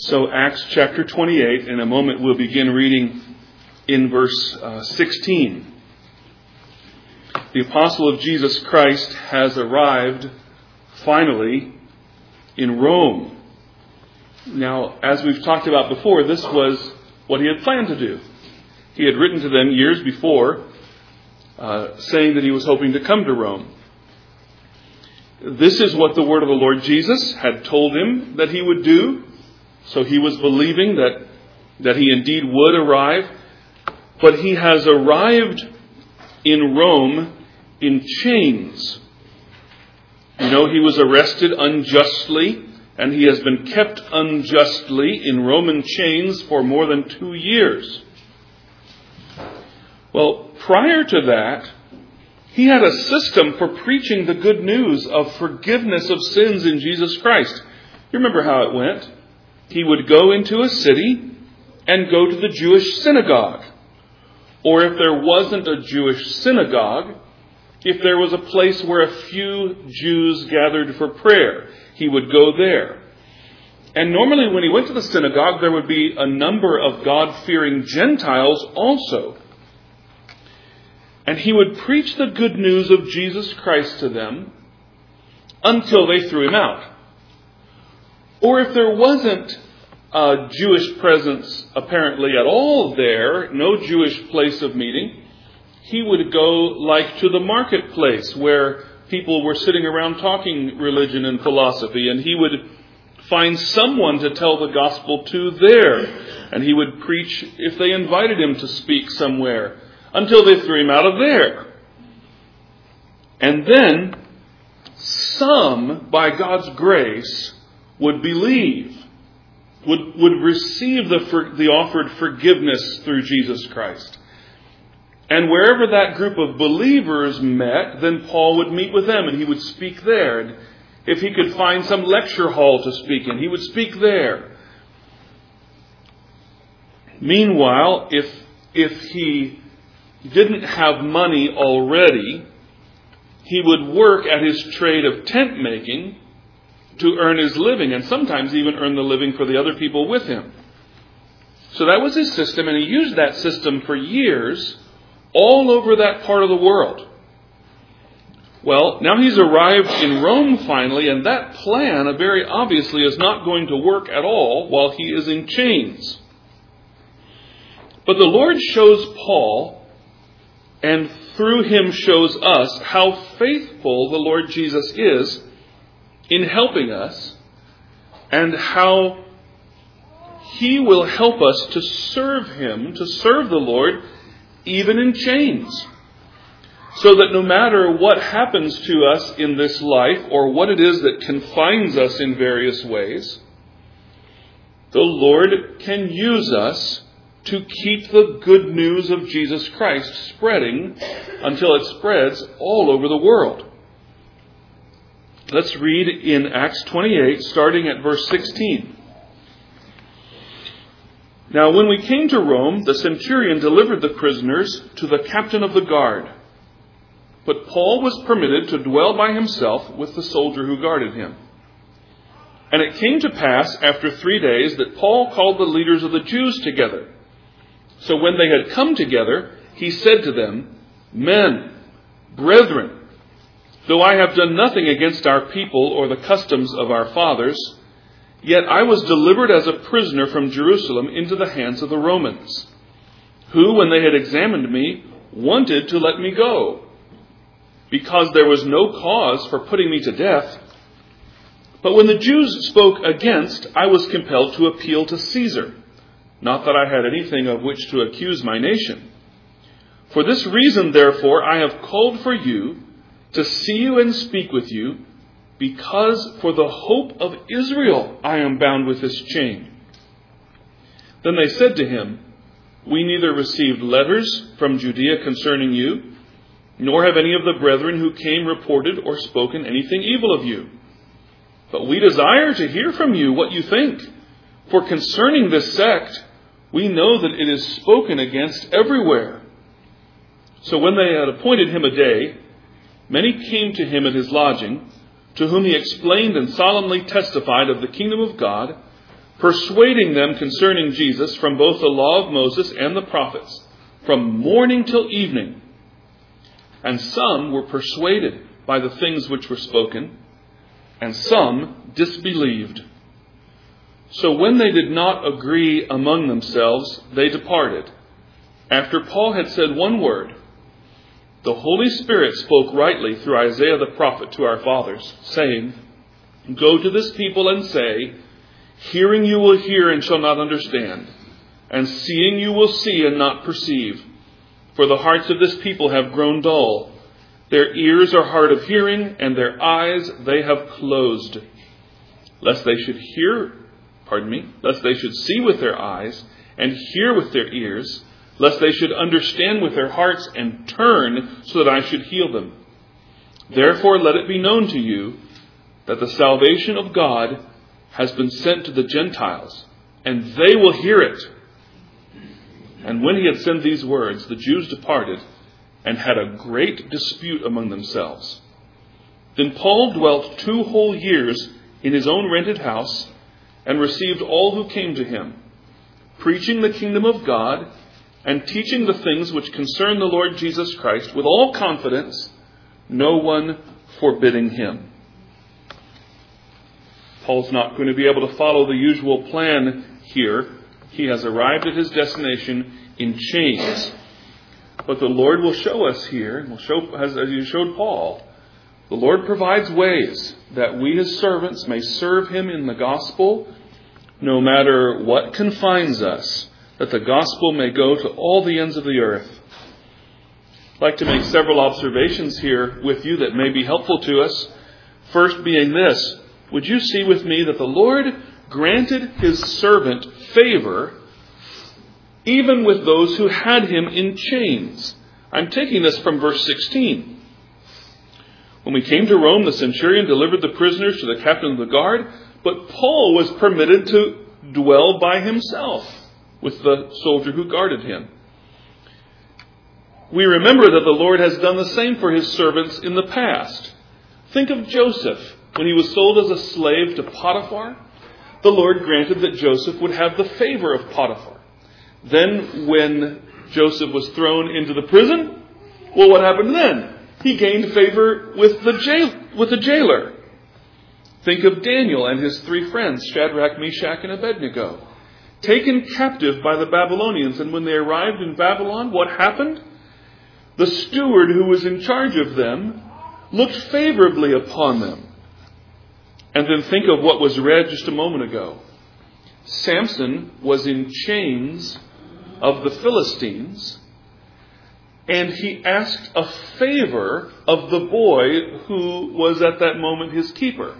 So Acts chapter 28, in a moment we'll begin reading in verse 16. The apostle of Jesus Christ has arrived, finally, in Rome. Now, as we've talked about before, this was what he had planned to do. He had written to them years before, saying that he was hoping to come to Rome. This is what the word of the Lord Jesus had told him that he would do. So he was believing that he indeed would arrive. But he has arrived in Rome in chains. You know, he was arrested unjustly, and he has been kept unjustly in Roman chains for more than 2 years. Well, prior to that, he had a system for preaching the good news of forgiveness of sins in Jesus Christ. You remember how it went? He would go into a city and go to the Jewish synagogue. Or if there wasn't a Jewish synagogue, if there was a place where a few Jews gathered for prayer, he would go there. And normally when he went to the synagogue, there would be a number of God-fearing Gentiles also. And he would preach the good news of Jesus Christ to them until they threw him out. Or if there wasn't a Jewish presence apparently at all there, no Jewish place of meeting, he would go like to the marketplace where people were sitting around talking religion and philosophy, and he would find someone to tell the gospel to there. And he would preach if they invited him to speak somewhere until they threw him out of there. And then some, by God's grace, would believe, would receive the offered forgiveness through Jesus Christ. And wherever that group of believers met, then Paul would meet with them and he would speak there. And if he could find some lecture hall to speak in, he would speak there. Meanwhile, if he didn't have money already, he would work at his trade of tent making to earn his living, and sometimes even earn the living for the other people with him. So that was his system, and he used that system for years all over that part of the world. Well, now he's arrived in Rome finally, and that plan, very obviously, is not going to work at all while he is in chains. But the Lord shows Paul, and through him shows us, how faithful the Lord Jesus is in helping us, and how he will help us to serve him, to serve the Lord, even in chains. So that no matter what happens to us in this life, or what it is that confines us in various ways, the Lord can use us to keep the good news of Jesus Christ spreading until it spreads all over the world. Let's read in Acts 28, starting at verse 16. Now, when we came to Rome, the centurion delivered the prisoners to the captain of the guard. But Paul was permitted to dwell by himself with the soldier who guarded him. And it came to pass after 3 days that Paul called the leaders of the Jews together. So when they had come together, he said to them, "Men, brethren, though I have done nothing against our people or the customs of our fathers, yet I was delivered as a prisoner from Jerusalem into the hands of the Romans, who, when they had examined me, wanted to let me go, because there was no cause for putting me to death. But when the Jews spoke against, I was compelled to appeal to Caesar, not that I had anything of which to accuse my nation. For this reason, therefore, I have called for you to see you and speak with you, because for the hope of Israel I am bound with this chain." Then they said to him, "We neither received letters from Judea concerning you, nor have any of the brethren who came reported or spoken anything evil of you. But we desire to hear from you what you think. For concerning this sect, we know that it is spoken against everywhere." So when they had appointed him a day, many came to him at his lodging, to whom he explained and solemnly testified of the kingdom of God, persuading them concerning Jesus from both the law of Moses and the prophets, from morning till evening. And some were persuaded by the things which were spoken, and some disbelieved. So when they did not agree among themselves, they departed. After Paul had said one word, the Holy Spirit spoke rightly through Isaiah the prophet to our fathers, saying, Go to this people and say, Hearing you will hear and shall not understand, and seeing you will see and not perceive. For the hearts of this people have grown dull. Their ears are hard of hearing, and their eyes they have closed. Lest they should see with their eyes, and hear with their ears, lest they should understand with their hearts, and turn, so that I should heal them. Therefore let it be known to you, that the salvation of God has been sent to the Gentiles, and they will hear it. And when he had said these words, the Jews departed and had a great dispute among themselves. Then Paul dwelt 2 whole years in his own rented house and received all who came to him, preaching the kingdom of God and teaching the things which concern the Lord Jesus Christ with all confidence, no one forbidding him. Paul's not going to be able to follow the usual plan here. He has arrived at his destination in chains. But the Lord will show us here, and will show, as he showed Paul, the Lord provides ways that we his servants may serve him in the gospel, no matter what confines us, that the gospel may go to all the ends of the earth. I'd like to make several observations here with you that may be helpful to us. First being this, would you see with me that the Lord granted his servant favor even with those who had him in chains? I'm taking this from verse 16. When we came to Rome, the centurion delivered the prisoners to the captain of the guard, but Paul was permitted to dwell by himself with the soldier who guarded him. We remember that the Lord has done the same for his servants in the past. Think of Joseph. When he was sold as a slave to Potiphar, the Lord granted that Joseph would have the favor of Potiphar. Then when Joseph was thrown into the prison, well, what happened then? He gained favor with the jailer. Think of Daniel and his 3 friends, Shadrach, Meshach, and Abednego, taken captive by the Babylonians. And when they arrived in Babylon, what happened? The steward who was in charge of them looked favorably upon them. And then think of what was read just a moment ago. Samson was in chains of the Philistines, and he asked a favor of the boy who was at that moment his keeper.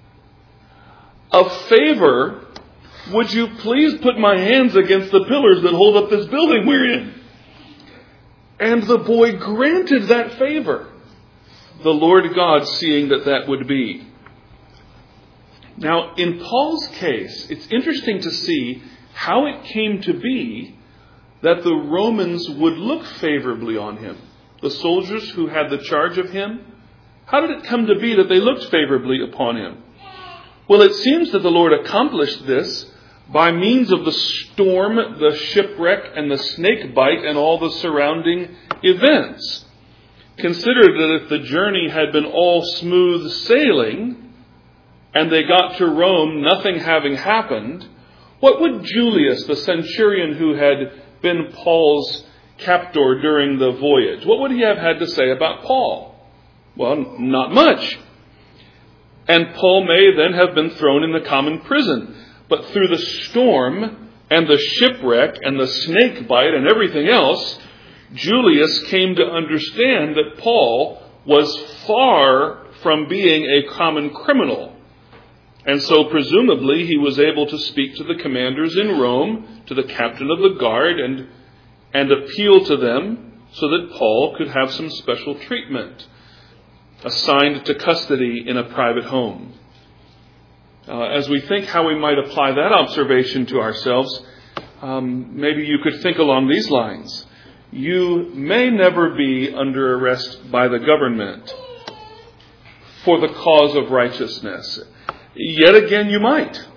A favor, would you please put my hands against the pillars that hold up this building we're in? And the boy granted that favor. The Lord God seeing that would be. Now, in Paul's case, it's interesting to see how it came to be that the Romans would look favorably on him. The soldiers who had the charge of him, how did it come to be that they looked favorably upon him? Well, it seems that the Lord accomplished this by means of the storm, the shipwreck, and the snake bite, and all the surrounding events. Consider that if the journey had been all smooth sailing, and they got to Rome, nothing having happened, what would Julius, the centurion who had been Paul's captor during the voyage, what would he have had to say about Paul? Well, not much. And Paul may then have been thrown in the common prison. But through the storm and the shipwreck and the snake bite and everything else, Julius came to understand that Paul was far from being a common criminal. And so presumably he was able to speak to the commanders in Rome, to the captain of the guard, and appeal to them so that Paul could have some special treatment, assigned to custody in a private home. As we think how we might apply that observation to ourselves, maybe you could think along these lines. You may never be under arrest by the government for the cause of righteousness. Yet again, you might.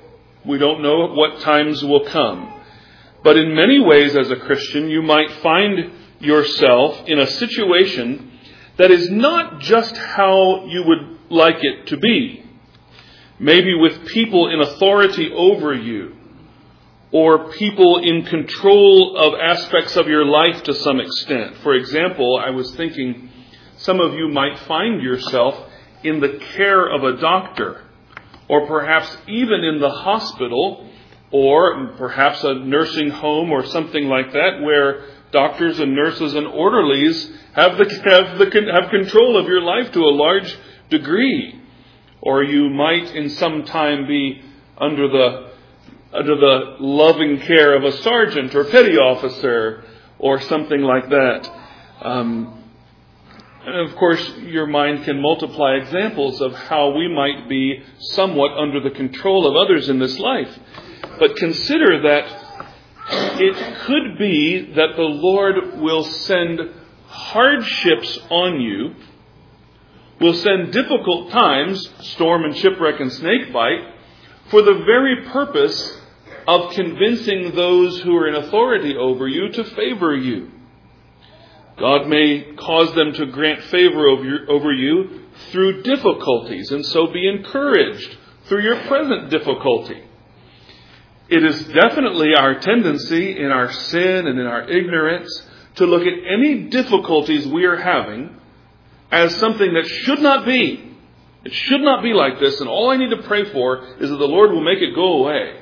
We don't know what times will come. But in many ways as a Christian, you might find yourself in a situation that is not just how you would like it to be. Maybe with people in authority over you, or people in control of aspects of your life to some extent. For example, I was thinking some of you might find yourself in the care of a doctor, or perhaps even in the hospital, or perhaps a nursing home or something like that, where doctors and nurses and orderlies have control of your life to a large degree. Or you might in some time be under the loving care of a sergeant or petty officer or something like that. And of course, your mind can multiply examples of how we might be somewhat under the control of others in this life. But consider that it could be that the Lord will send hardships on you, will send difficult times, storm and shipwreck and snakebite, for the very purpose of convincing those who are in authority over you to favor you. God may cause them to grant favor over you through difficulties, and so be encouraged through your present difficulty. It is definitely our tendency in our sin and in our ignorance to look at any difficulties we are having as something that should not be. It should not be like this, and all I need to pray for is that the Lord will make it go away.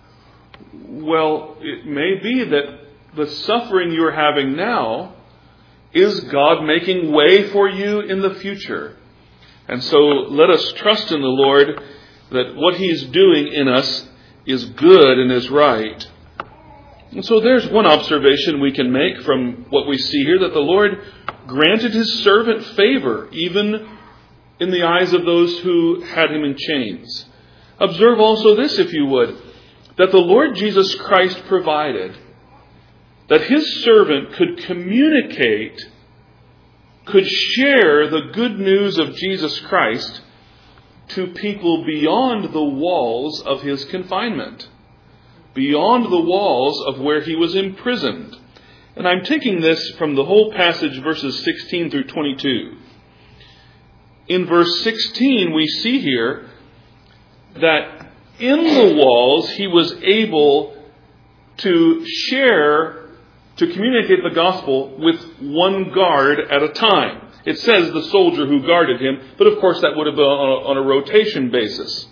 Well, it may be that the suffering you're having now is God making way for you in the future. And so let us trust in the Lord that what He's doing in us is good and is right. And so there's one observation we can make from what we see here, that the Lord granted His servant favor, even in the eyes of those who had him in chains. Observe also this, if you would, that the Lord Jesus Christ provided that His servant could communicate, could share the good news of Jesus Christ to people beyond the walls of His confinement, beyond the walls of where He was imprisoned. And I'm taking this from the whole passage, verses 16 through 22. In verse 16, we see here that in the walls He was able to share, to communicate the gospel with one guard at a time. It says the soldier who guarded him, but of course that would have been on a rotation basis.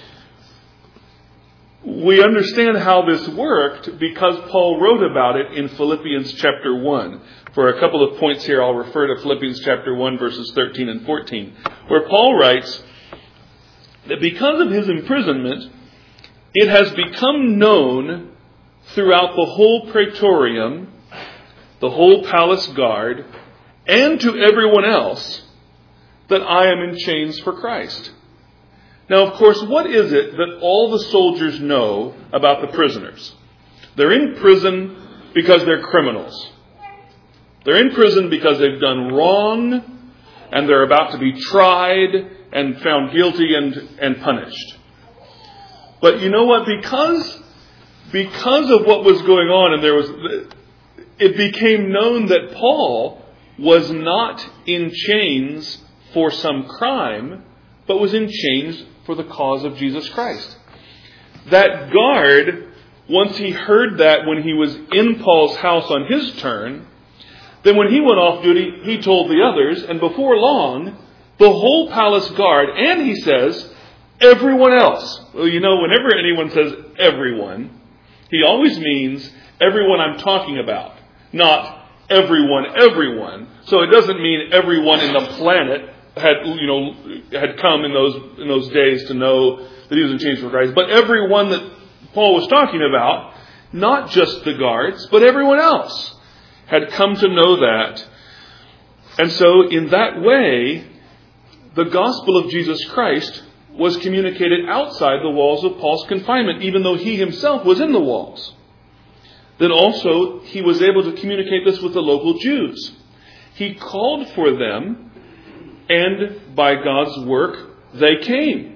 We understand how this worked because Paul wrote about it in Philippians chapter 1. For a couple of points here, I'll refer to Philippians chapter 1, verses 13 and 14, where Paul writes that because of his imprisonment, it has become known throughout the whole praetorium, the whole palace guard, and to everyone else that I am in chains for Christ. Now, of course, what is it that all the soldiers know about the prisoners? They're in prison because they're criminals. They're in prison because they've done wrong, and they're about to be tried and found guilty and punished. But you know what? Because of what was going on, and it became known that Paul was not in chains for some crime, but was in chains for the cause of Jesus Christ. That guard, once he heard that when he was in Paul's house on his turn, then when he went off duty, he told the others, and before long, the whole palace guard, and he says, everyone else. Well, you know, whenever anyone says everyone, he always means everyone I'm talking about, not everyone. So it doesn't mean everyone in the planet had come in those days to know that he was in chains for Christ, but everyone that Paul was talking about, not just the guards, but everyone else had come to know that. And so in that way, the gospel of Jesus Christ was communicated outside the walls of Paul's confinement, even though he himself was in the walls. Then also, he was able to communicate this with the local Jews. He called for them, and by God's work, they came.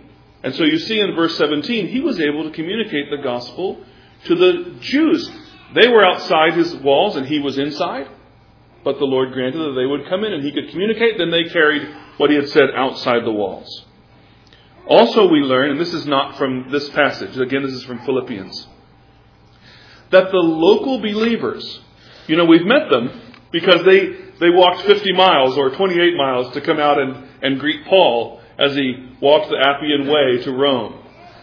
And so you see in verse 17, he was able to communicate the gospel to the Jews. They were outside his walls and he was inside. But the Lord granted that they would come in and he could communicate. Then they carried what he had said outside the walls. Also we learn, and this is not from this passage, again this is from Philippians, that the local believers, we've met them because they walked 50 miles or 28 miles to come out and greet Paul as he walked the Appian Way to Rome.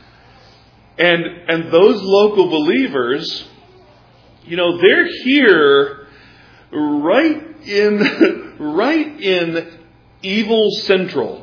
And those local believers, they're here right in evil central,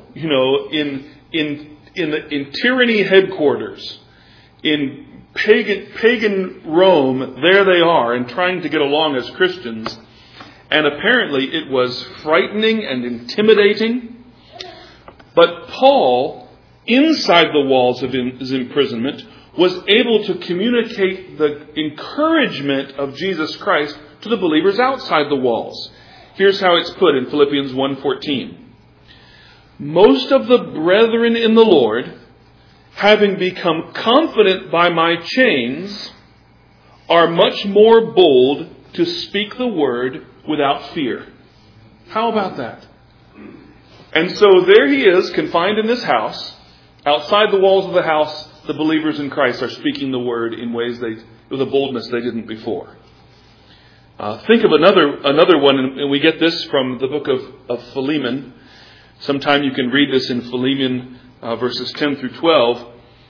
in tyranny headquarters, in pagan Rome. There they are, and trying to get along as Christians. And apparently it was frightening and intimidating. But Paul, inside the walls of his imprisonment, was able to communicate the encouragement of Jesus Christ to the believers outside the walls. Here's how it's put in Philippians 1:14. Most of the brethren in the Lord, having become confident by my chains, are much more bold to speak the word without fear. How about that? And so there he is, confined in this house. Outside the walls of the house, the believers in Christ are speaking the word in ways with a boldness they didn't before. Think of another one, and we get this from the book of Philemon. Sometime you can read this in Philemon verses 10 through 12.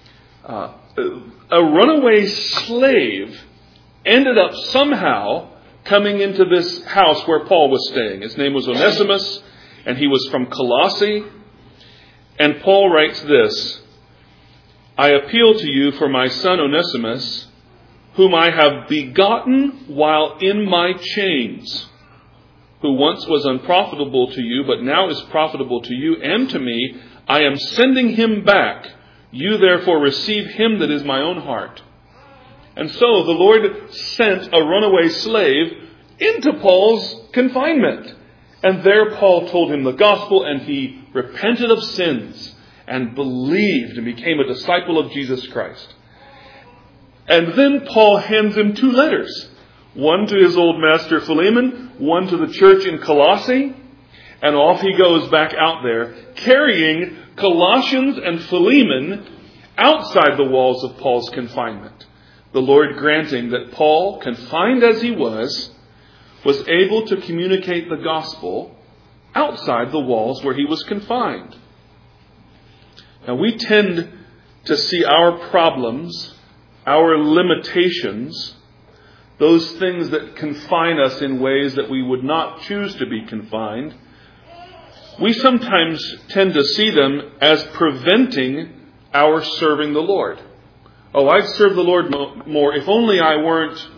A runaway slave ended up somehow coming into this house where Paul was staying. His name was Onesimus, and he was from Colossae. And Paul writes this: I appeal to you for my son Onesimus, whom I have begotten while in my chains, who once was unprofitable to you, but now is profitable to you and to me. I am sending him back. You therefore receive him that is my own heart. And so the Lord sent a runaway slave into Paul's confinement. And there Paul told him the gospel, and he repented of sins and believed and became a disciple of Jesus Christ. And then Paul hands him 2 letters. One to his old master Philemon, one to the church in Colossae. And off he goes back out there, carrying Colossians and Philemon outside the walls of Paul's confinement. The Lord granting that Paul, confined as he was able to communicate the gospel outside the walls where he was confined. Now we tend to see our problems, our limitations, those things that confine us in ways that we would not choose to be confined. We sometimes tend to see them as preventing our serving the Lord. Oh, I'd serve the Lord more if only I weren't,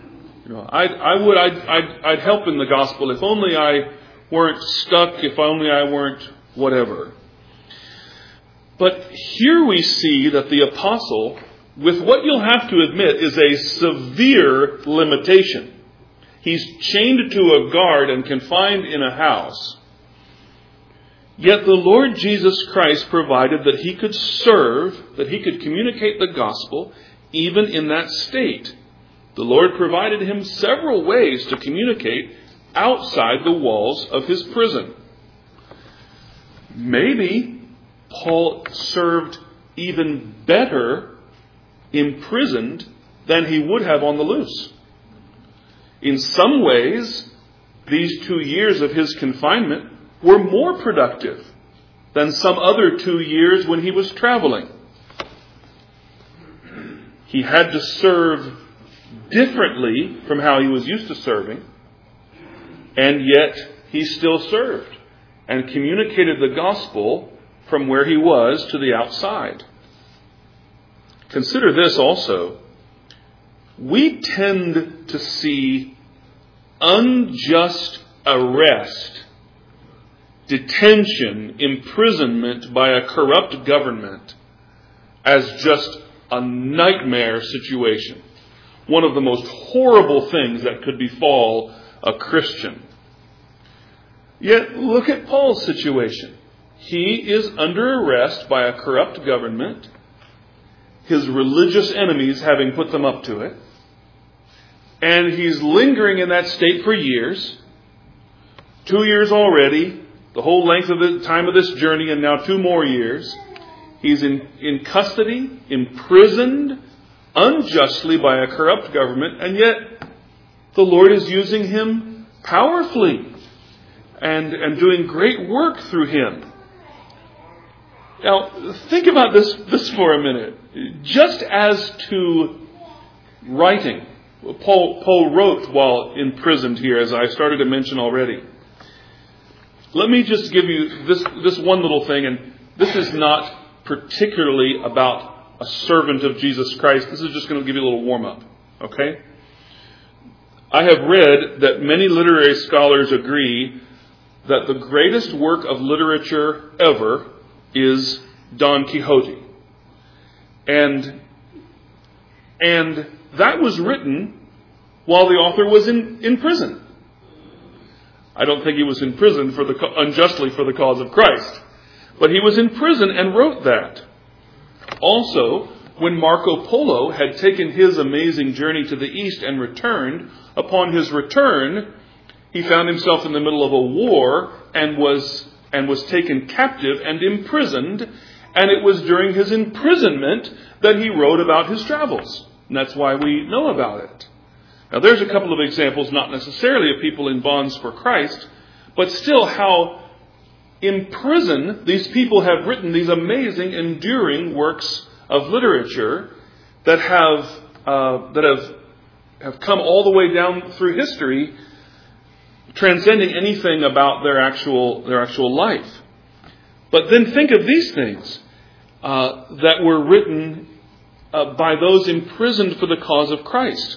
I'd help in the gospel if only I weren't stuck, if only I weren't whatever. But here we see that the apostle, with what you'll have to admit is a severe limitation. He's chained to a guard and confined in a house. Yet the Lord Jesus Christ provided that he could serve, that he could communicate the gospel even in that state. The Lord provided him several ways to communicate outside the walls of his prison. Maybe Paul served even better imprisoned than he would have on the loose. In some ways, these 2 years of his confinement were more productive than some other 2 years when he was traveling. He had to serve differently from how he was used to serving, and yet he still served and communicated the gospel from where he was to the outside. Consider this also. We tend to see unjust arrest, detention, imprisonment by a corrupt government as just a nightmare situation. One of the most horrible things that could befall a Christian. Yet look at Paul's situation. He is under arrest by a corrupt government, his religious enemies having put them up to it, and he's lingering in that state for years, 2 years already, the whole length of the time of this journey, and now 2 more years. He's in custody, imprisoned unjustly by a corrupt government, and yet the Lord is using him powerfully and doing great work through him. Now, think about this for a minute. Just as to writing, Paul wrote while imprisoned here, as I started to mention already. Let me just give you this one little thing, and this is not particularly about a servant of Jesus Christ. This is just going to give you a little warm-up, okay? I have read that many literary scholars agree that the greatest work of literature ever is Don Quixote. And that was written while the author was in prison. I don't think he was in prison unjustly for the cause of Christ. But he was in prison and wrote that. Also, when Marco Polo had taken his amazing journey to the east and returned, upon his return, he found himself in the middle of a war and was taken captive and imprisoned. And it was during his imprisonment that he wrote about his travels. And that's why we know about it. Now, there's a couple of examples, not necessarily of people in bonds for Christ, but still how in prison these people have written these amazing, enduring works of literature that have come all the way down through history, transcending anything about their actual life. But then think of these things that were written by those imprisoned for the cause of Christ.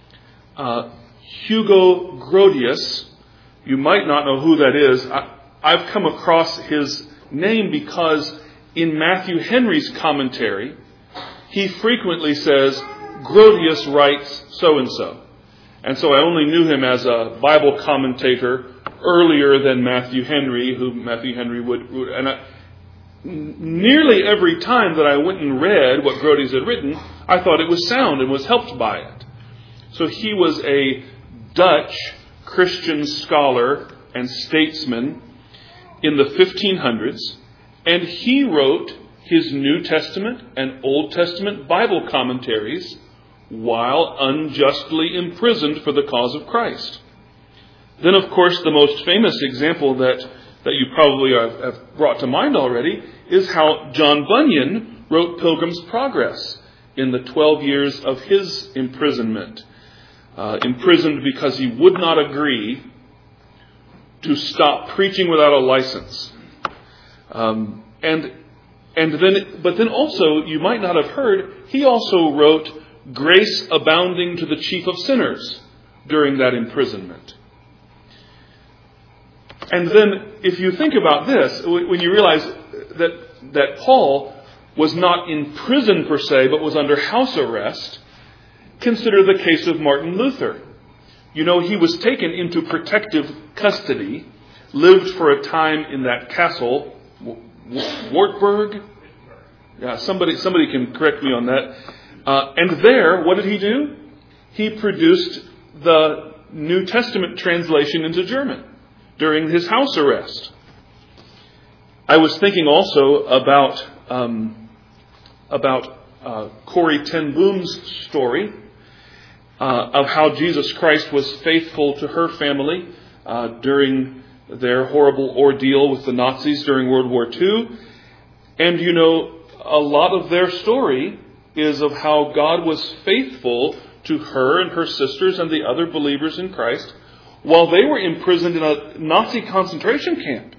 Hugo Grotius, you might not know who that is. I've come across his name because in Matthew Henry's commentary, he frequently says, Grotius writes so-and-so. And so I only knew him as a Bible commentator earlier than Matthew Henry, who Matthew Henry would... nearly every time that I went and read what Grotius had written, I thought it was sound and was helped by it. So he was a Dutch Christian scholar and statesman in the 1500s, and he wrote his New Testament and Old Testament Bible commentaries while unjustly imprisoned for the cause of Christ. Then, of course, the most famous example that you probably have brought to mind already is how John Bunyan wrote Pilgrim's Progress in the 12 years of his imprisonment. Imprisoned because he would not agree to stop preaching without a license. But then also, you might not have heard, he also wrote Grace Abounding to the Chief of Sinners during that imprisonment. And then, if you think about this, when you realize that Paul was not in prison per se, but was under house arrest, consider the case of Martin Luther. You know, he was taken into protective custody, lived for a time in that castle, Wartburg. Yeah, somebody can correct me on that. And there, what did he do? He produced the New Testament translation into German during his house arrest. I was thinking also about Corrie ten Boom's story of how Jesus Christ was faithful to her family during their horrible ordeal with the Nazis during World War II. And you know, a lot of their story is of how God was faithful to her and her sisters and the other believers in Christ while they were imprisoned in a Nazi concentration camp.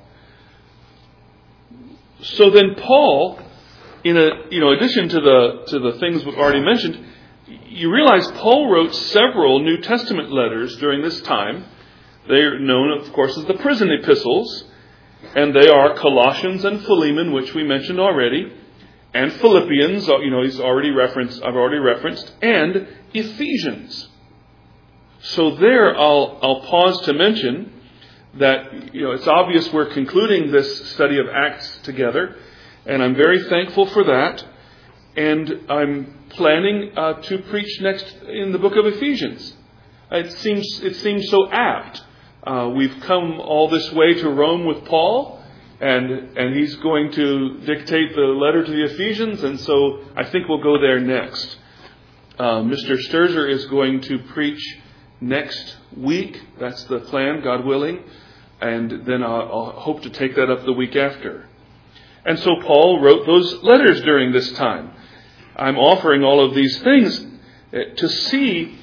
So then Paul, in addition to the things we've already mentioned, you realize Paul wrote several New Testament letters during this time. They are known, of course, as the prison epistles, and they are Colossians and Philemon, which we mentioned already, and Philippians, I've already referenced, and Ephesians. So there, I'll pause to mention that, it's obvious we're concluding this study of Acts together, and I'm very thankful for that. And I'm planning to preach next in the book of Ephesians. It seems so apt. We've come all this way to Rome with Paul, and he's going to dictate the letter to the Ephesians, and so I think we'll go there next. Mr. Sturzer is going to preach next week. That's the plan, God willing. And then I'll hope to take that up the week after. And so Paul wrote those letters during this time. I'm offering all of these things to see,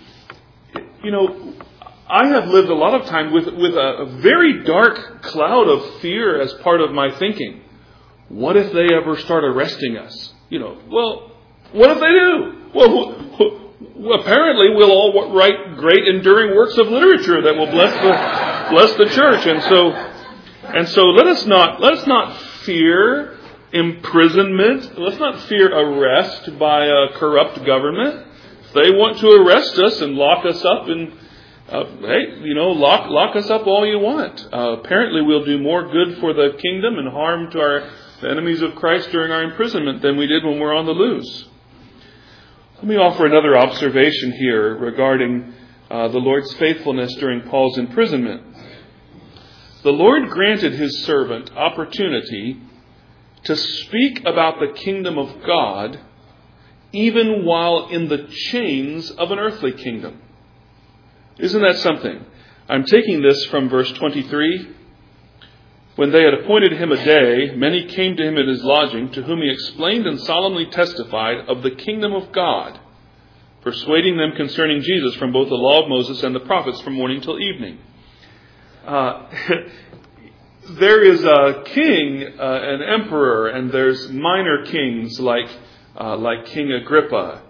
I have lived a lot of time with a very dark cloud of fear as part of my thinking. What if they ever start arresting us? Well, what if they do? Well, apparently we'll all write great enduring works of literature that will bless the church. And so let us not fear imprisonment. Let's not fear arrest by a corrupt government. If they want to arrest us and lock us up, and lock us up all you want. Apparently we'll do more good for the kingdom and harm to the enemies of Christ during our imprisonment than we did when we're on the loose. Let me offer another observation here regarding the Lord's faithfulness during Paul's imprisonment. The Lord granted his servant opportunity to speak about the kingdom of God even while in the chains of an earthly kingdom. Isn't that something? I'm taking this from verse 23. When they had appointed him a day, many came to him at his lodging, to whom he explained and solemnly testified of the kingdom of God, persuading them concerning Jesus from both the law of Moses and the prophets from morning till evening. There is a king, an emperor, and there's minor kings like King Agrippa.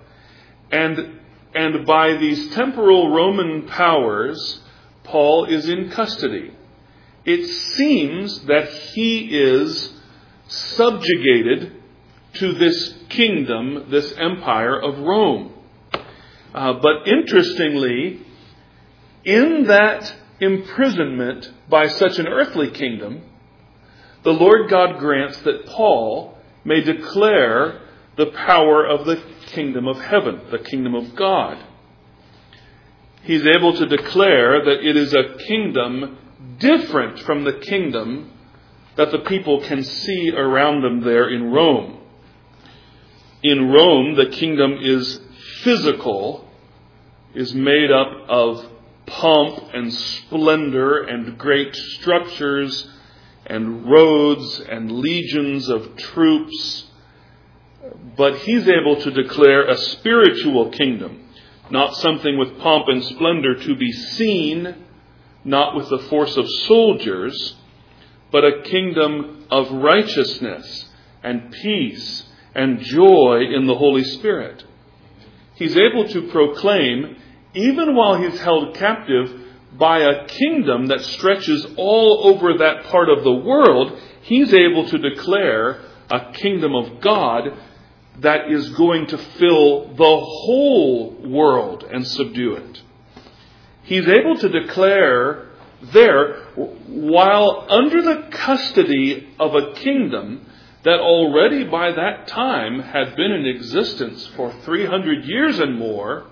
And by these temporal Roman powers, Paul is in custody. It seems that he is subjugated to this kingdom, this empire of Rome. But interestingly, in that imprisonment by such an earthly kingdom, the Lord God grants that Paul may declare the power of the kingdom of heaven, the kingdom of God. He's able to declare that it is a kingdom different from the kingdom that the people can see around them there in Rome. In Rome, the kingdom is physical, is made up of pomp and splendor and great structures and roads and legions of troops. But he's able to declare a spiritual kingdom, not something with pomp and splendor to be seen, not with the force of soldiers, but a kingdom of righteousness and peace and joy in the Holy Spirit. He's able to proclaim, even while he's held captive by a kingdom that stretches all over that part of the world, he's able to declare a kingdom of God that is going to fill the whole world and subdue it. He's able to declare there, while under the custody of a kingdom that already by that time had been in existence for 300 years and more,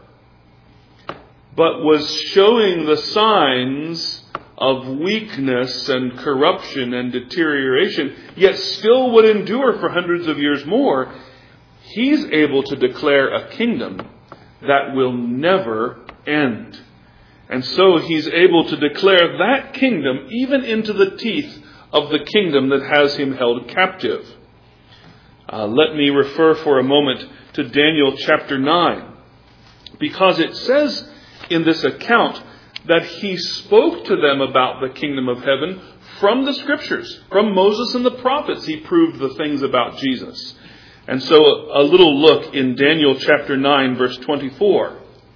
but was showing the signs of weakness and corruption and deterioration, yet still would endure for hundreds of years more. He's able to declare a kingdom that will never end. And so he's able to declare that kingdom even into the teeth of the kingdom that has him held captive. Let me refer for a moment to Daniel chapter 9, because it says in this account that he spoke to them about the kingdom of heaven from the scriptures. From Moses and the prophets, he proved the things about Jesus. And so a little look in Daniel chapter 9, verse 24.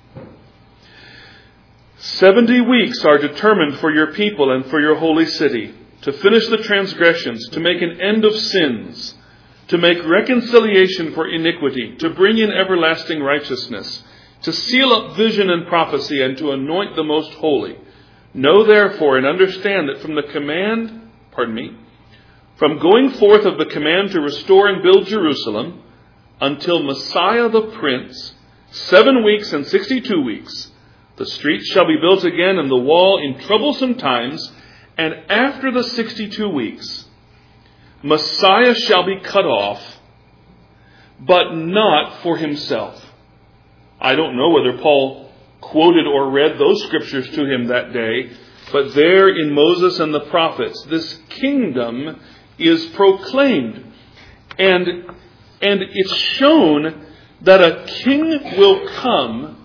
70 weeks are determined for your people and for your holy city, to finish the transgressions, to make an end of sins, to make reconciliation for iniquity, to bring in everlasting righteousness, to seal up vision and prophecy, and to anoint the most holy, Know therefore and understand that from going forth of the command to restore and build Jerusalem until Messiah the Prince, 7 weeks and 62 weeks, the streets shall be built again and the wall in troublesome times, and after the 62 weeks, Messiah shall be cut off, but not for himself. I don't know whether Paul quoted or read those scriptures to him that day, but there in Moses and the prophets, this kingdom is proclaimed. And it's shown that a king will come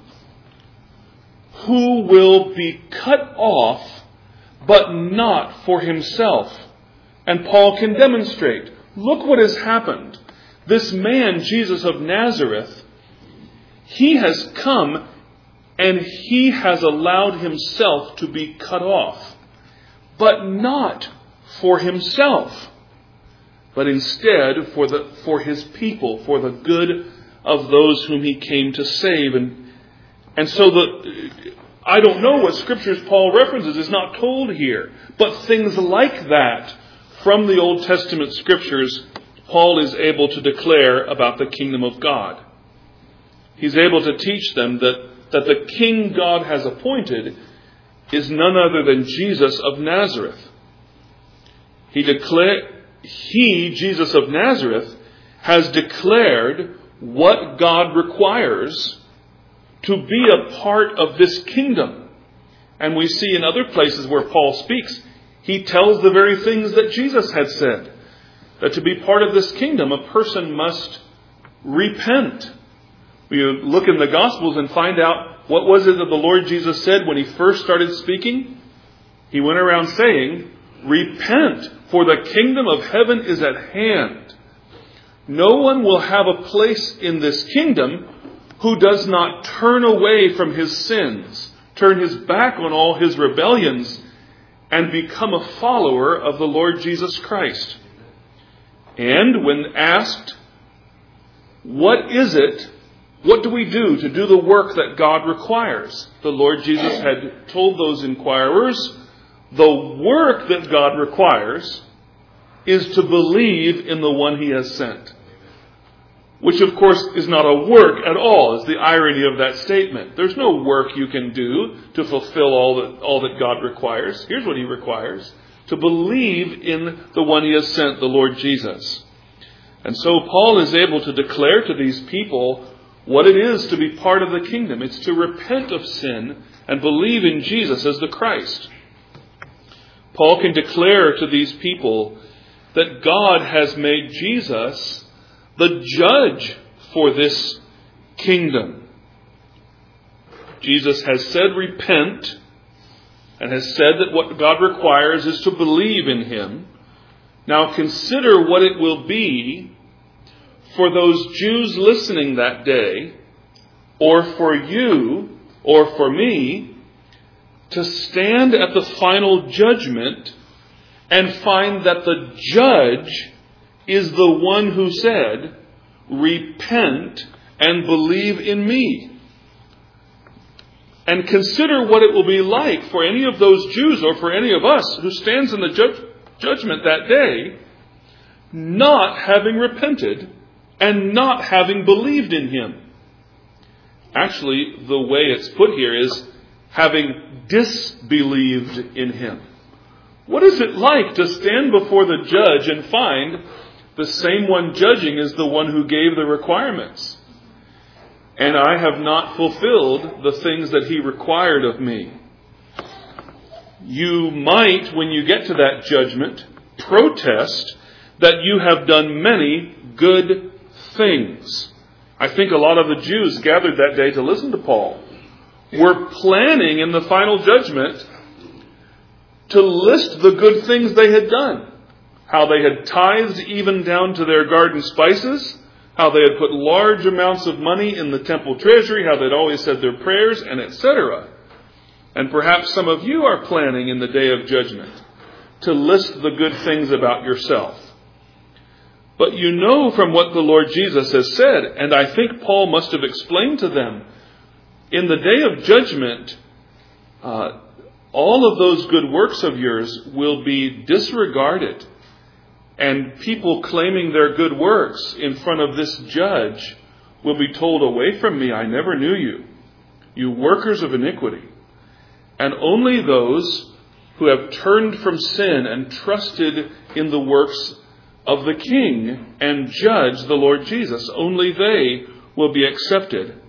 who will be cut off, but not for himself. And Paul can demonstrate, look what has happened. This man, Jesus of Nazareth, he has come and he has allowed himself to be cut off, but not for himself, but instead for his people, for the good of those whom he came to save. And so I don't know what scriptures Paul references, is not told here, but things like that from the Old Testament scriptures, Paul is able to declare about the kingdom of God. He's able to teach them that the king God has appointed is none other than Jesus of Nazareth. He, Jesus of Nazareth, has declared what God requires to be a part of this kingdom. And we see in other places where Paul speaks, he tells the very things that Jesus had said. That to be part of this kingdom, a person must repent. We look in the Gospels and find out what was it that the Lord Jesus said when he first started speaking. He went around saying, repent, for the kingdom of heaven is at hand. No one will have a place in this kingdom who does not turn away from his sins, turn his back on all his rebellions, and become a follower of the Lord Jesus Christ. And when asked, what do we do to do the work that God requires? The Lord Jesus had told those inquirers, the work that God requires is to believe in the one he has sent. Which, of course, is not a work at all, is the irony of that statement. There's no work you can do to fulfill all that God requires. Here's what he requires: to believe in the one he has sent, the Lord Jesus. And so Paul is able to declare to these people what it is to be part of the kingdom. It's to repent of sin and believe in Jesus as the Christ. Paul can declare to these people that God has made Jesus the judge for this kingdom. Jesus has said repent, and has said that what God requires is to believe in him. Now consider what it will be for those Jews listening that day, or for you, or for me, to stand at the final judgment and find that the judge is the one who said, repent and believe in me. And consider what it will be like for any of those Jews or for any of us who stands in the judgment that day, not having repented and not having believed in him. Actually, the way it's put here is having disbelieved in him. What is it like to stand before the judge and find the same one judging is the one who gave the requirements, and I have not fulfilled the things that he required of me? You might, when you get to that judgment, protest that you have done many good things. I think a lot of the Jews gathered that day to listen to Paul were planning in the final judgment to list the good things they had done. How they had tithed even down to their garden spices. How they had put large amounts of money in the temple treasury. How they'd always said their prayers, and etc. And perhaps some of you are planning in the day of judgment to list the good things about yourself. But you know from what the Lord Jesus has said, and I think Paul must have explained to them, in the day of judgment, all of those good works of yours will be disregarded. And people claiming their good works in front of this judge will be told, away from me, I never knew you, you workers of iniquity. And only those who have turned from sin and trusted in the works of the King and Judge, the Lord Jesus, only they will be accepted.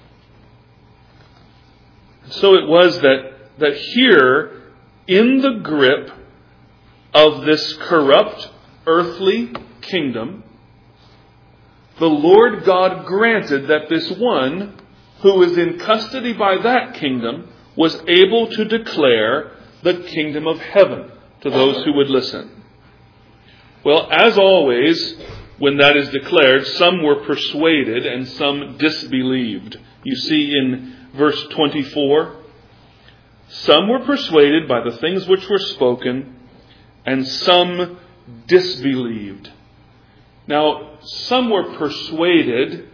So it was that here, in the grip of this corrupt earthly kingdom, the Lord God granted that this one who was in custody by that kingdom was able to declare the kingdom of heaven to those who would listen. Well, as always, when that is declared, some were persuaded and some disbelieved. You see in verse 24, some were persuaded by the things which were spoken, and some disbelieved. Now, some were persuaded.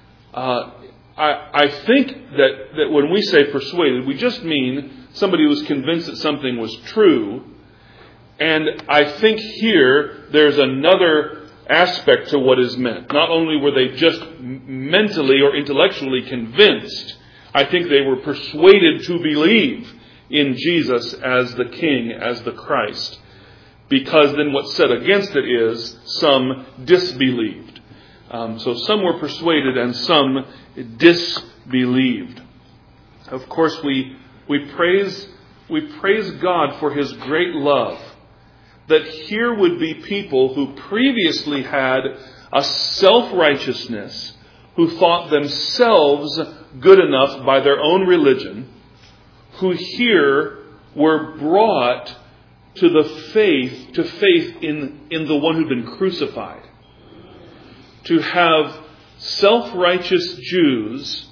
I think that when we say persuaded, we just mean somebody was convinced that something was true. And I think here there's another aspect to what is meant. Not only were they just mentally or intellectually convinced, I think they were persuaded to believe in Jesus as the King, as the Christ. Because then what's said against it is some disbelieved. So some were persuaded and some disbelieved. Of course, we praise God for His great love. That here would be people who previously had a self-righteousness, who thought themselves good enough by their own religion, who here were brought to faith in the one who'd been crucified. To have self-righteous Jews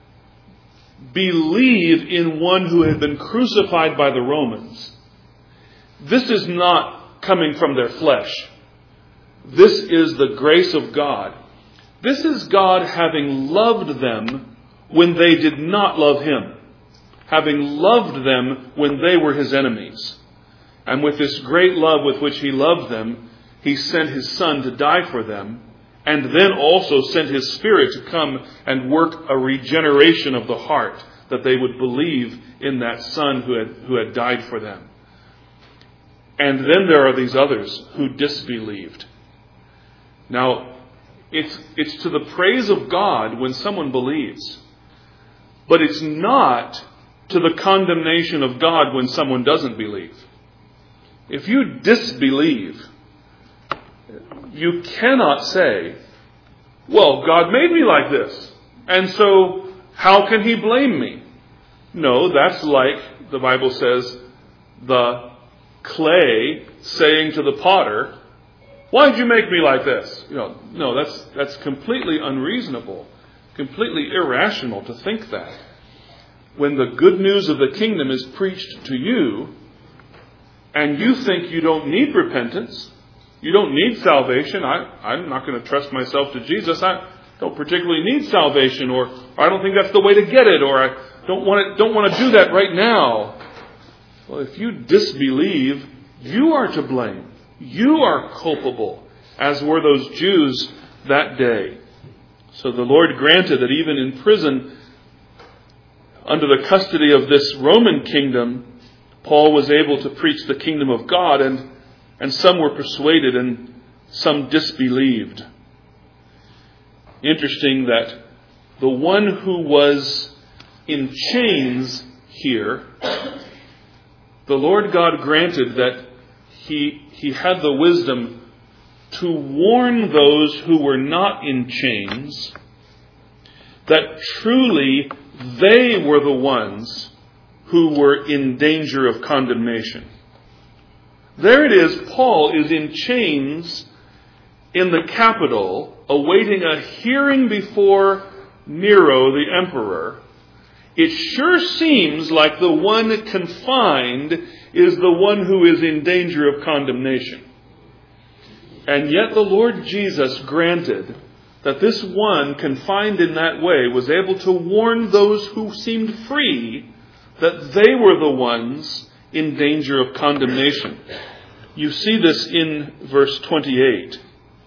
believe in one who had been crucified by the Romans. This is not coming from their flesh. This is the grace of God. This is God having loved them when they did not love Him. Having loved them when they were His enemies. And with this great love with which He loved them, He sent His Son to die for them, and then also sent His Spirit to come and work a regeneration of the heart, that they would believe in that Son who had died for them. And then there are these others who disbelieved. Now, it's to the praise of God when someone believes. But it's not to the condemnation of God when someone doesn't believe. If you disbelieve, you cannot say, well, God made me like this, and so how can He blame me? No, that's like, the Bible says, the clay saying to the potter, why'd you make me like this? No, that's completely unreasonable, completely irrational to think that. When the good news of the kingdom is preached to you, and you think you don't need repentance, you don't need salvation, I'm not going to trust myself to Jesus, I don't particularly need salvation, or I don't think that's the way to get it, or I don't want to do that right now. Well, if you disbelieve, you are to blame. You are culpable, as were those Jews that day. So the Lord granted that even in prison, under the custody of this Roman kingdom, Paul was able to preach the kingdom of God, and some were persuaded and some disbelieved. Interesting that the one who was in chains here, the Lord God granted that he had the wisdom to warn those who were not in chains that truly they were the ones who were in danger of condemnation. There it is, Paul is in chains in the capital, awaiting a hearing before Nero, the emperor. It sure seems like the one confined is the one who is in danger of condemnation. And yet the Lord Jesus granted that this one confined in that way was able to warn those who seemed free that they were the ones in danger of condemnation. You see this in verse 28.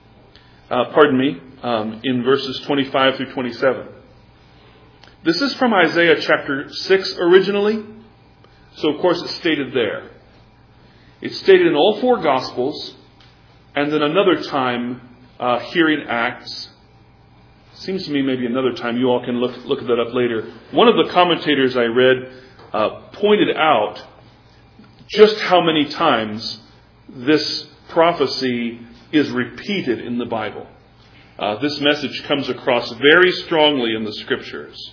In verses 25 through 27. This is from Isaiah chapter 6 originally. So, of course, it's stated there. It's stated in all four Gospels, and then another time here in Acts. Seems to me maybe another time. You all can look that up later. One of the commentators I read pointed out just how many times this prophecy is repeated in the Bible. This message comes across very strongly in the Scriptures.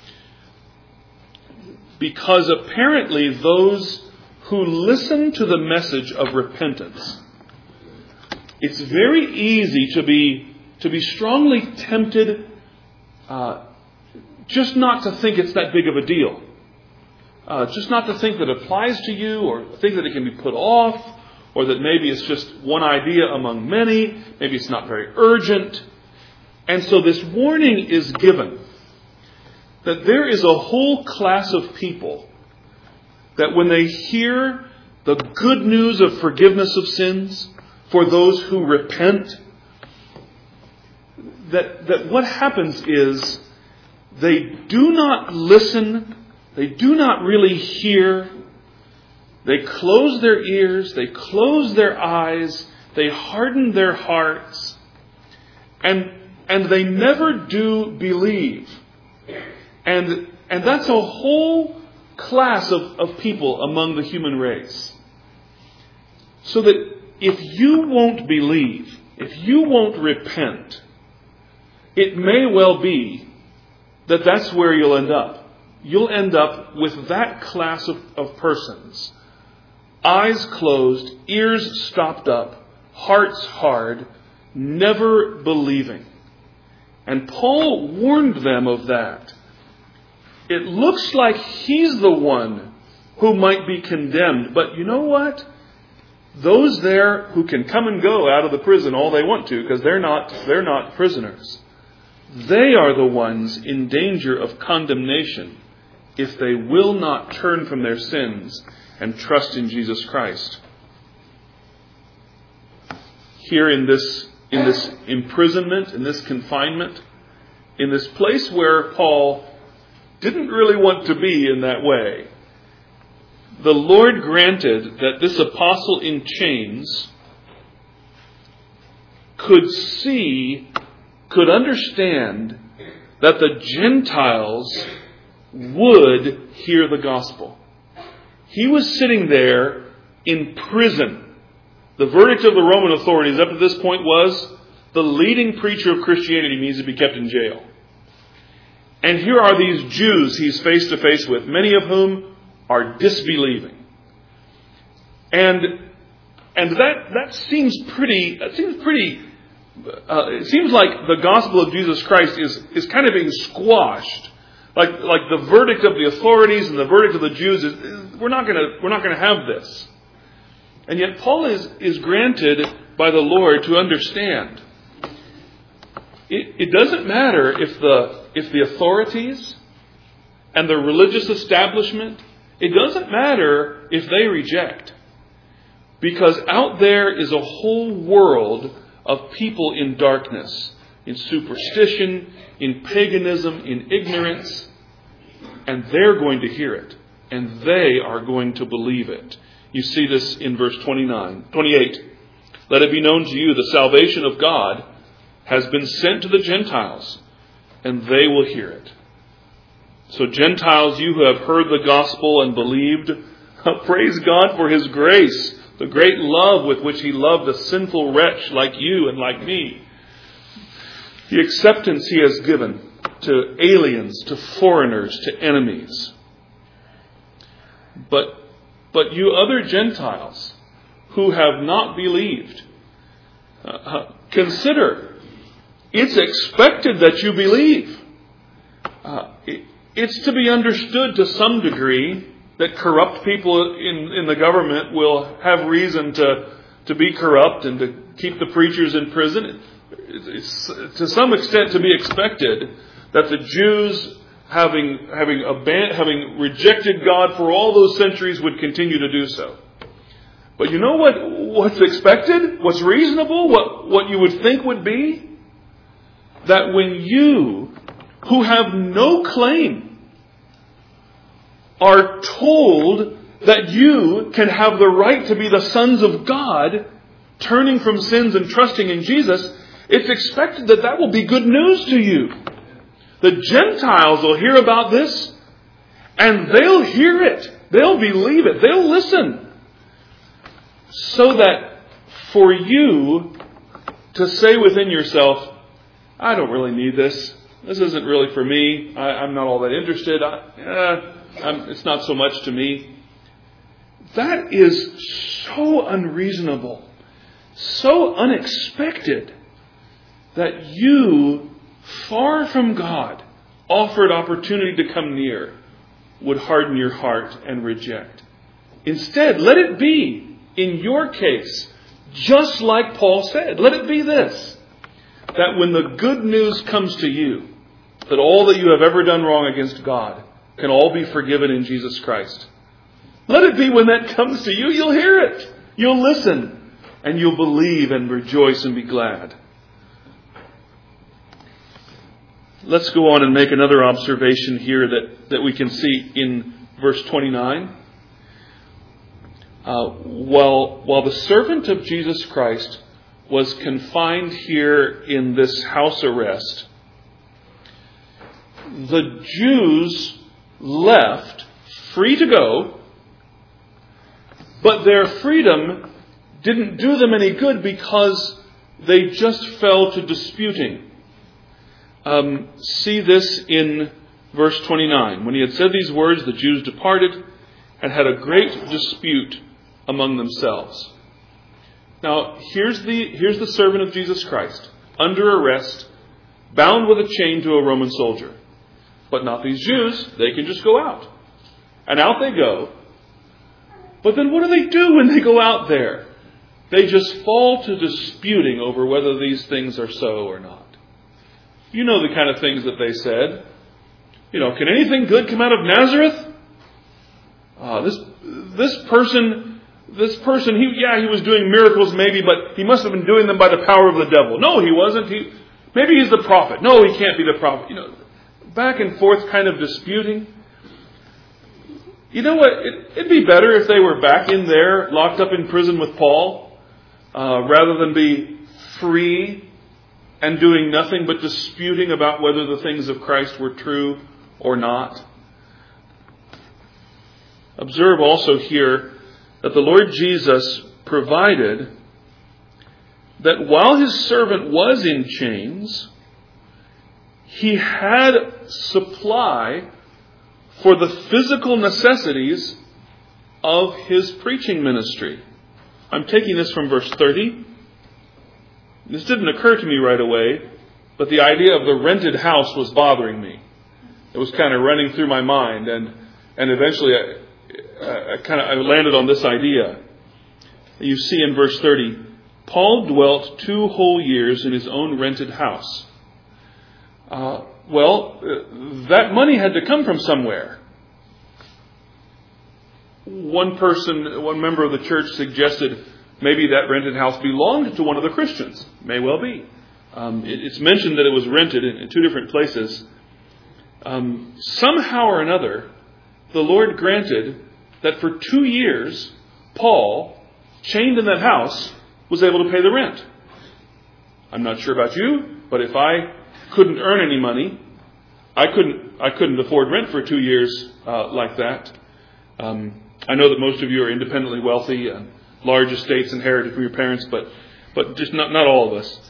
Because apparently those who listen to the message of repentance, it's very easy to be strongly tempted just not to think it's that big of a deal. Just not to think that it applies to you, or think that it can be put off, or that maybe it's just one idea among many. Maybe it's not very urgent. And so this warning is given that there is a whole class of people that when they hear the good news of forgiveness of sins for those who repent, that what happens is they do not listen, they do not really hear, they close their ears, they close their eyes, they harden their hearts, and they never do believe. And that's a whole class of people among the human race. So that if you won't believe, if you won't repent, it may well be that that's where you'll end up. You'll end up with that class of persons. Eyes closed, ears stopped up, hearts hard, never believing. And Paul warned them of that. It looks like he's the one who might be condemned. But you know what? Those there who can come and go out of the prison all they want to, because they're not prisoners. They are the ones in danger of condemnation if they will not turn from their sins and trust in Jesus Christ. Here in this imprisonment, in this confinement, in this place where Paul didn't really want to be in that way, the Lord granted that this apostle in chains could understand that the Gentiles would hear the gospel. He was sitting there in prison. The verdict of the Roman authorities up to this point was the leading preacher of Christianity needs to be kept in jail. And here are these Jews he's face to face with, many of whom are disbelieving. And that seems pretty. It seems like the gospel of Jesus Christ is kind of being squashed. Like the verdict of the authorities and the verdict of the Jews is we're not going to have this. And yet Paul is granted by the Lord to understand. It doesn't matter if the authorities and the religious establishment, it doesn't matter if they reject. Because out there is a whole world of people in darkness, in superstition, in paganism, in ignorance, and they're going to hear it, and they are going to believe it. You see this in verse 28. Let it be known to you, the salvation of God has been sent to the Gentiles, and they will hear it. So Gentiles, you who have heard the gospel and believed, praise God for His grace, the great love with which He loved a sinful wretch like you and like me. The acceptance He has given to aliens, to foreigners, to enemies. But you other Gentiles who have not believed, consider, it's expected that you believe. It's to be understood to some degree that corrupt people in the government will have reason to be corrupt and to keep the preachers in prison. It's to some extent to be expected that the Jews having rejected God for all those centuries, would continue to do so. But you know what's expected? What's reasonable? What you would think would be? That when you, who have no claim, are told that you can have the right to be the sons of God, turning from sins and trusting in Jesus, it's expected that that will be good news to you. The Gentiles will hear about this, and they'll hear it. They'll believe it. They'll listen. So that for you to say within yourself, I don't really need this. This isn't really for me. I'm not all that interested. It's not so much to me. That is so unreasonable, so unexpected, that you, far from God, offered opportunity to come near, would harden your heart and reject. Instead, let it be, in your case, just like Paul said, let it be this, that when the good news comes to you, that all that you have ever done wrong against God can all be forgiven in Jesus Christ. Let it be when that comes to you, you'll hear it, you'll listen, and you'll believe and rejoice and be glad. Let's go on and make another observation here that we can see in verse 29. While the servant of Jesus Christ was confined here in this house arrest, the Jews left free to go, but their freedom didn't do them any good because they just fell to disputing. See this in verse 29. When he had said these words, the Jews departed and had a great dispute among themselves. Now, here's the servant of Jesus Christ, under arrest, bound with a chain to a Roman soldier. But not these Jews. They can just go out. And out they go. But then what do when they go out there? They just fall to disputing over whether these things are so or not. You know the kind of things that they said. Can anything good come out of Nazareth? This person, he was doing miracles maybe, but he must have been doing them by the power of the devil. No, he wasn't. Maybe he's the prophet. No, he can't be the prophet. Back and forth kind of disputing. You know what? It'd be better if they were back in there, locked up in prison with Paul, rather than be free and doing nothing but disputing about whether the things of Christ were true or not. Observe also here that the Lord Jesus provided that while his servant was in chains, he had supply for the physical necessities of his preaching ministry. I'm taking this from verse 30. This didn't occur to me right away, but the idea of the rented house was bothering me. It was kind of running through my mind, and eventually I landed on this idea. You see in verse 30, Paul dwelt 2 whole years in his own rented house. That money had to come from somewhere. One member of the church suggested maybe that rented house belonged to one of the Christians. May well be. It's mentioned that it was rented in 2 different places. Somehow or another, the Lord granted that for 2 years, Paul, chained in that house, was able to pay the rent. I'm not sure about you, but if I couldn't earn any money, I couldn't afford rent for 2 years like that. I know that most of you are independently wealthy and large estates inherited from your parents, but just not all of us.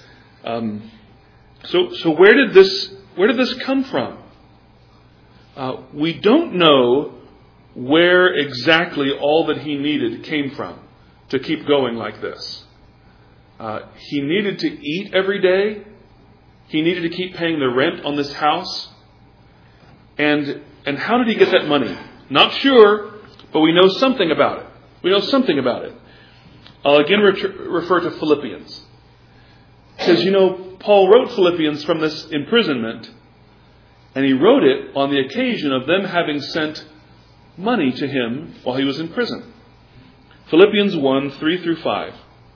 So where did this come from? We don't know where exactly all that he needed came from to keep going like this. He needed to eat every day. He needed to keep paying the rent on this house. And how did he get that money? Not sure, but we know something about it. I'll again refer to— because, Paul wrote Philippians from this imprisonment. And he wrote it on the occasion of them having sent money to him while he was in prison. Philippians 1, 3 through 5.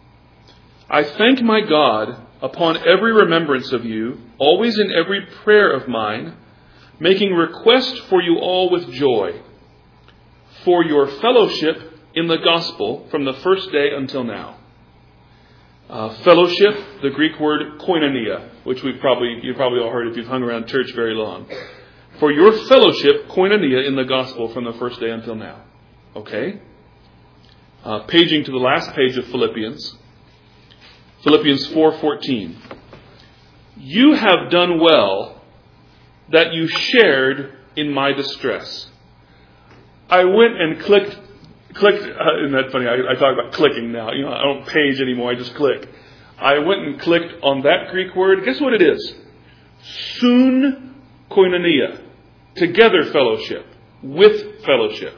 I thank my God upon every remembrance of you, always in every prayer of mine, making request for you all with joy, for your fellowship in the gospel from the first day until now. Fellowship, the Greek word koinonia, which you've probably all heard if you've hung around church very long. For your fellowship, koinonia, in the gospel from the first day until now. Okay? Paging to the last page of Philippians. Philippians 4:14. You have done well that you shared in my distress. I went and clicked, isn't that funny? I talk about clicking now. You know, I don't page anymore, I just click. I went and clicked on that Greek word. Guess what it is? Soon koinonia. Together fellowship. With fellowship.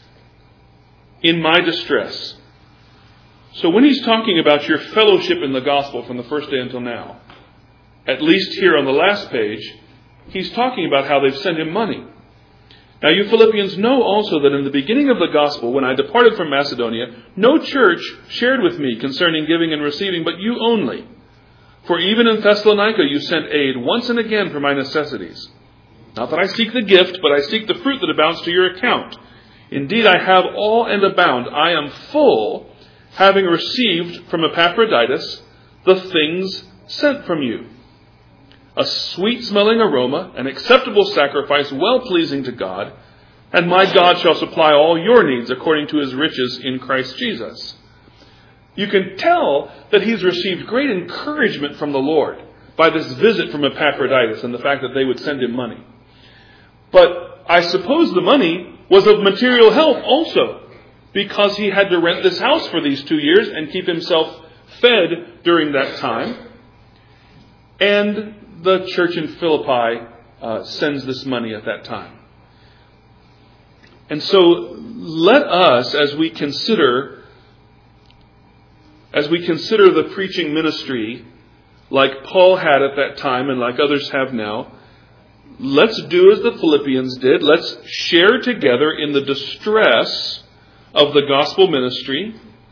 In my distress. So when he's talking about your fellowship in the gospel from the first day until now, at least here on the last page, he's talking about how they've sent him money. Now you Philippians know also that in the beginning of the gospel, when I departed from Macedonia, no church shared with me concerning giving and receiving, but you only. For even in Thessalonica you sent aid once and again for my necessities. Not that I seek the gift, but I seek the fruit that abounds to your account. Indeed, I have all and abound. I am full, having received from Epaphroditus the things sent from you. A sweet-smelling aroma, an acceptable sacrifice, well-pleasing to God, and my God shall supply all your needs according to his riches in Christ Jesus. You can tell that he's received great encouragement from the Lord by this visit from Epaphroditus and the fact that they would send him money. But I suppose the money was of material help also, because he had to rent this house for these 2 years and keep himself fed during that time. And the church in Philippi sends this money at that time. And so let us, as we consider the preaching ministry like Paul had at that time and like others have now, let's do as the Philippians did. Let's share together in the distress of the gospel ministry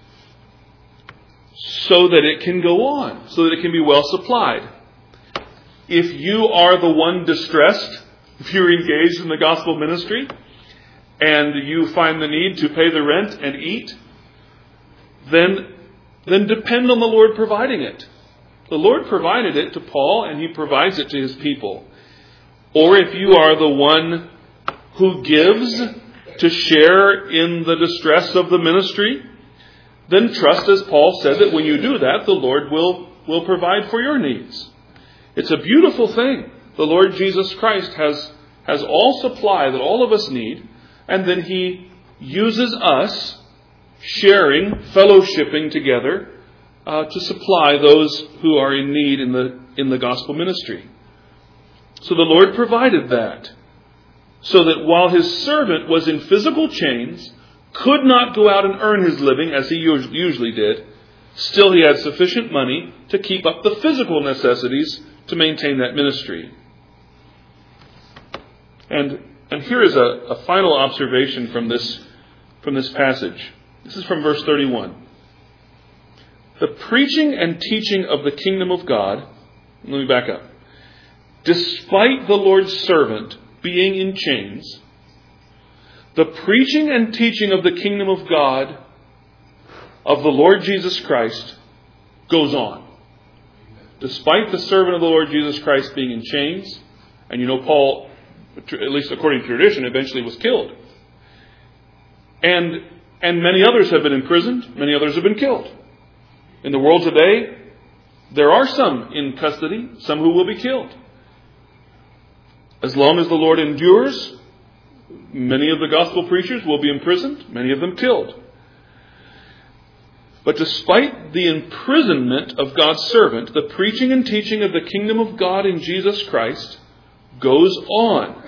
so that it can go on, so that it can be well supplied. If you are the one distressed, if you're engaged in the gospel ministry, and you find the need to pay the rent and eat, then depend on the Lord providing it. The Lord provided it to Paul, and he provides it to his people. Or if you are the one who gives to share in the distress of the ministry, then trust, as Paul said, that when you do that, the Lord will provide for your needs. It's a beautiful thing. The Lord Jesus Christ has all supply that all of us need, and then he uses us sharing, fellowshipping together to supply those who are in need in the gospel ministry. So the Lord provided that, so that while his servant was in physical chains, could not go out and earn his living as he usually did, still he had sufficient money to keep up the physical necessities to maintain that ministry. And here is a final observation from this passage. This is from verse 31. The preaching and teaching of the kingdom of God, let me back up. Despite the Lord's servant being in chains, the preaching and teaching of the kingdom of God, of the Lord Jesus Christ, goes on. Despite the servant of the Lord Jesus Christ being in chains, and you know Paul, at least according to tradition, eventually was killed. And many others have been imprisoned, many others have been killed. In the world today, there are some in custody, some who will be killed. As long as the Lord endures, many of the gospel preachers will be imprisoned, many of them killed. But despite the imprisonment of God's servant, the preaching and teaching of the kingdom of God in Jesus Christ goes on.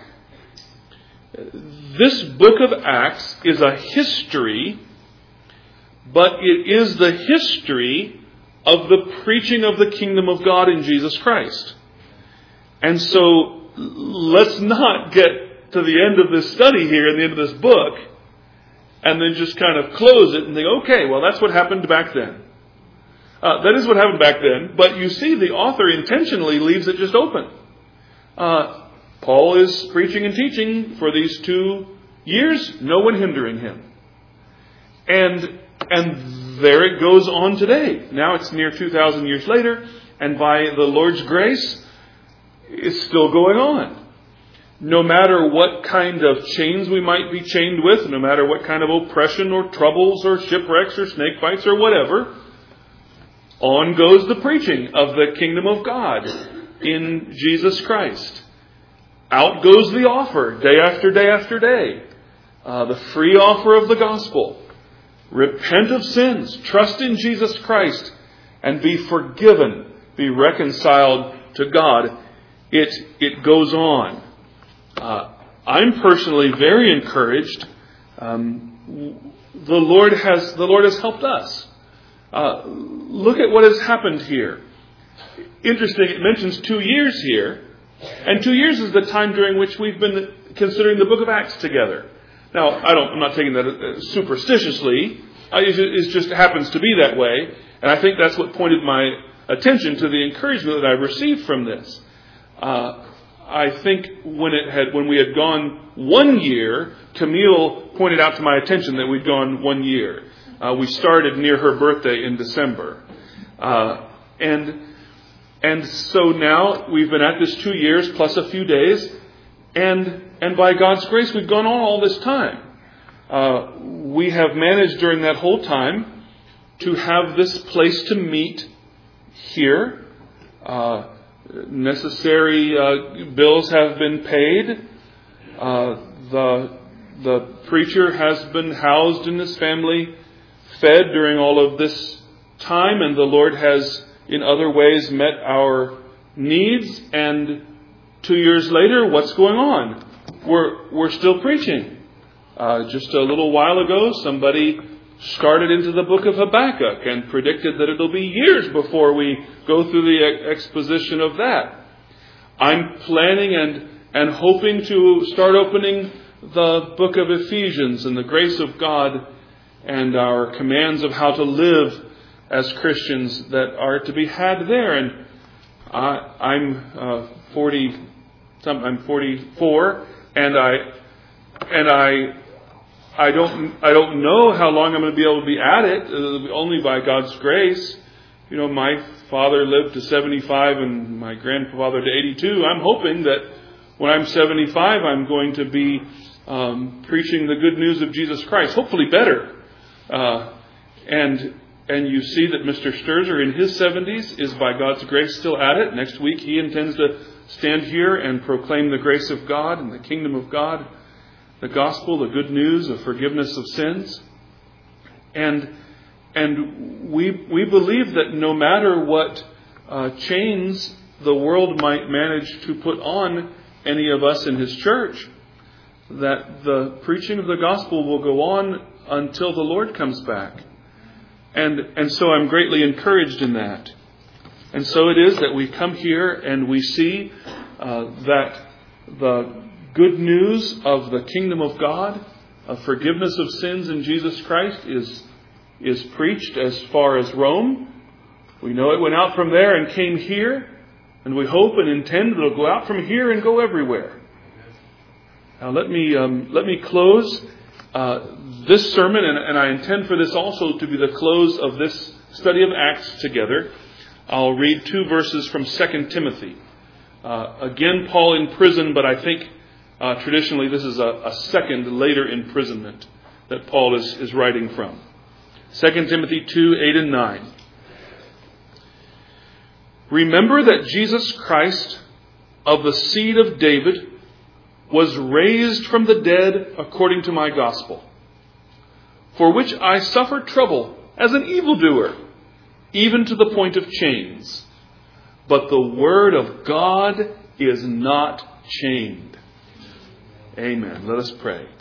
This book of Acts is a history, but it is the history of the preaching of the kingdom of God in Jesus Christ. And so let's not get to the end of this study here, and the end of this book, and then just kind of close it and think, okay, well, that's what happened back then. That is what happened back then, but you see the author intentionally leaves it just open. Paul is preaching and teaching for these 2 years, no one hindering him. And there it goes on today. Now it's near 2,000 years later, and by the Lord's grace, it's still going on. No matter what kind of chains we might be chained with, no matter what kind of oppression or troubles or shipwrecks or snake bites or whatever, on goes the preaching of the kingdom of God in Jesus Christ. Out goes the offer day after day after day. The free offer of the gospel. Repent of sins, trust in Jesus Christ, and be forgiven, be reconciled to God. It goes on. I'm personally very encouraged. The Lord has helped us. Look at what has happened here. Interesting, it mentions 2 years here, and 2 years is the time during which we've been considering the book of Acts together. Now, I'm not taking that superstitiously. It just happens to be that way, and I think that's what pointed my attention to the encouragement that I received from this. I think when we had gone 1 year, Camille pointed out to my attention that we'd gone 1 year. We started near her birthday in December. And so now we've been at this 2 years plus a few days. And by God's grace, we've gone on all this time. We have managed during that whole time to have this place to meet here. Necessary bills have been paid. The preacher has been housed in his family, fed during all of this time, and the Lord has in other ways met our needs. And 2 years later, what's going on? We're still preaching. Just a little while ago, somebody started into the book of Habakkuk and predicted that it'll be years before we go through the exposition of that. I'm planning and hoping to start opening the book of Ephesians and the grace of God and our commands of how to live as Christians that are to be had there. And I'm 44, and I don't know how long I'm going to be able to be at it, only by God's grace. You know, my father lived to 75 and my grandfather to 82. I'm hoping that when I'm 75, I'm going to be preaching the good news of Jesus Christ, hopefully better. And you see that Mr. Sturzer in his 70s is by God's grace still at it. Next week he intends to stand here and proclaim the grace of God and the kingdom of God, the gospel, the good news of forgiveness of sins. And we believe that no matter what chains the world might manage to put on any of us in his church, that the preaching of the gospel will go on until the Lord comes back. And so I'm greatly encouraged in that. And so it is that we come here and we see that the good news of the kingdom of God, of forgiveness of sins in Jesus Christ, is preached as far as Rome. We know it went out from there and came here, and we hope and intend that it'll go out from here and go everywhere. Now let me close this sermon, and I intend for this also to be the close of this study of Acts together. I'll read 2 verses from 2 Timothy. Again, Paul in prison, but I think traditionally this is a second later imprisonment that Paul is writing from. 2 Timothy 2, 8 and 9. Remember that Jesus Christ, of the seed of David, was raised from the dead according to my gospel, for which I suffered trouble as an evildoer, even to the point of chains. But the word of God is not chained. Amen. Let us pray.